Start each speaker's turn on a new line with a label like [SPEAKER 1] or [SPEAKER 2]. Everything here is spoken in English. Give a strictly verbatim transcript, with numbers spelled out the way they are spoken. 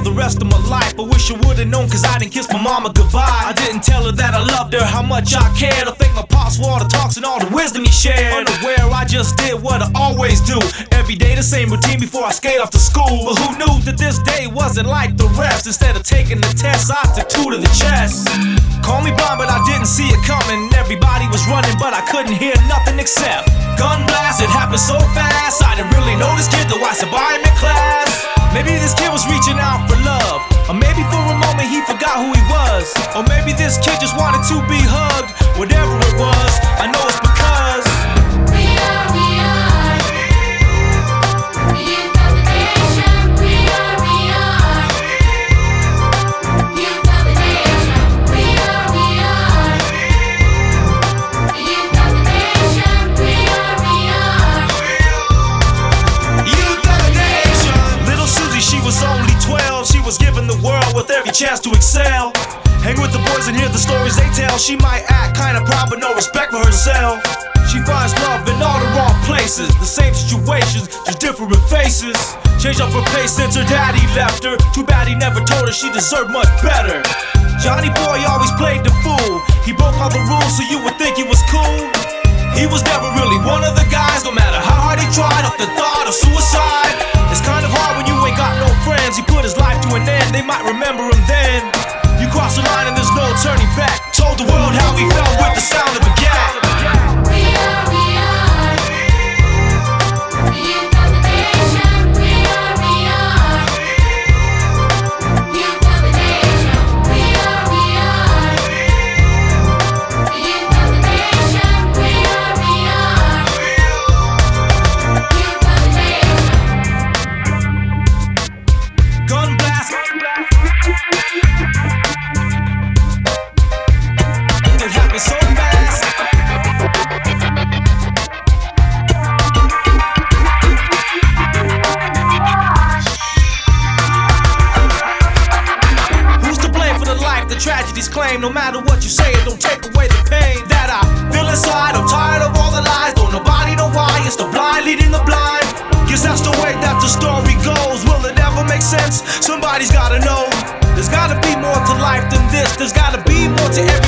[SPEAKER 1] the rest of my life. I wish I would've known, cause I didn't kiss my mama goodbye. I didn't tell her that I loved her, how much I cared. I thank my pops for all the talks and all the wisdom he shared. Unaware, I just did what I always do. Every day the same routine before I skate off to school. But who knew that this day wasn't like the rest? Instead of taking the test, I took two to the chest. Call me blind, but I didn't see it coming. Everybody was running, but I couldn't hear nothing except gun blast. It happened so fast, I didn't really know this kid, though I said bye him in class. Maybe this kid was reaching out for love, or maybe for a moment he forgot who he was. Or maybe this kid just wanted to be hugged. Whatever it was, I know it's because
[SPEAKER 2] we are, we are the youth of the nation. We are, we are the youth of the nation. We are, we are the youth of the nation. We are, we are
[SPEAKER 1] youth of the nation. Little Susie, she was only twelve. She was given the world with every chance to excel. Hang with the boys and hear the stories they tell. She might act kinda proud but no respect for herself. She finds love in all the wrong places. The same situations, just different faces. Changed up her pace since her daddy left her. Too bad he never told her she deserved much better. Johnny Boy always played the fool. He broke all the rules so you would think he was cool. He was never really one of the guys. No matter how hard he tried, off the thought of suicide. It's kind of hard when you ain't got no friends. He put his life to an end, they might remember him then. You cross the line and there's no turning back. Told the world how he felt with the sound of a gat.
[SPEAKER 2] We are, we are the youth of the nation. We are, we are the youth of the nation. We are, we are the youth of the nation. We are, we are the youth of the nation.
[SPEAKER 1] Gun blast. It happened so fast. Who's to blame for the life the tragedies claim? No matter what you say, it don't take away the pain that I feel inside. I'm tired of all the lies, don't nobody know why. It's the blind leading the blind. Guess that's the way that the story goes. Will it ever make sense? Somebody's gotta know. There's gotta be more to life than this. There's gotta be more to everything.